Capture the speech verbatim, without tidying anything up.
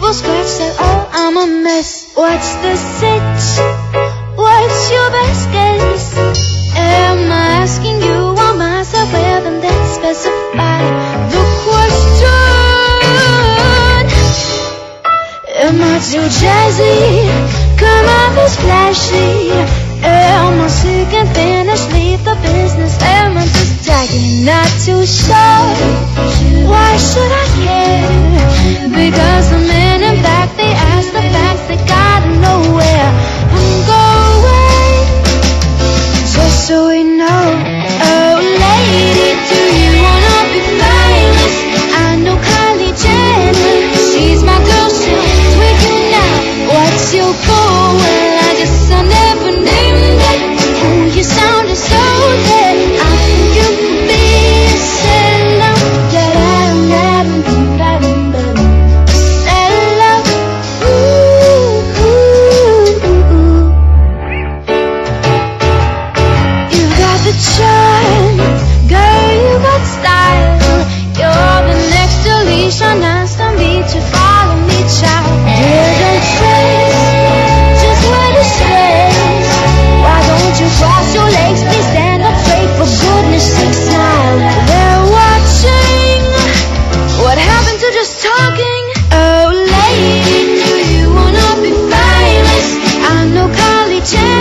people scratch that, oh, I'm a mess. What's the sitch? What's your best guess? Am I asking you on myself? Well, then let's specify the question. Am I too jazzy? Come on, this flashy. Am I sick and finished? Leave the business. Am I just tagging? Not too sure. Why should I care? Because the men in back, they ask the facts. They gotta know where I'm going. Just so we know. Oh, lady, do you wanna be famous? I know Kylie Jenner. She's my girl, she'll tweak you now. What's your goal? Well, I guess I never named it. Ooh, you sounded so dead. I think you could be a sellout. Sellout. Ooh, ooh, ooh. You got the charm, girl, you got style. You're the next Alicia, nice to meet you. Follow me, child. Didn't trace, just where to stress. Why don't you cross your legs? Please stand up straight, for goodness sake, smile. They're watching. What happened to just talking? Oh, lady, do you wanna be famous? I know Kylie Jenner.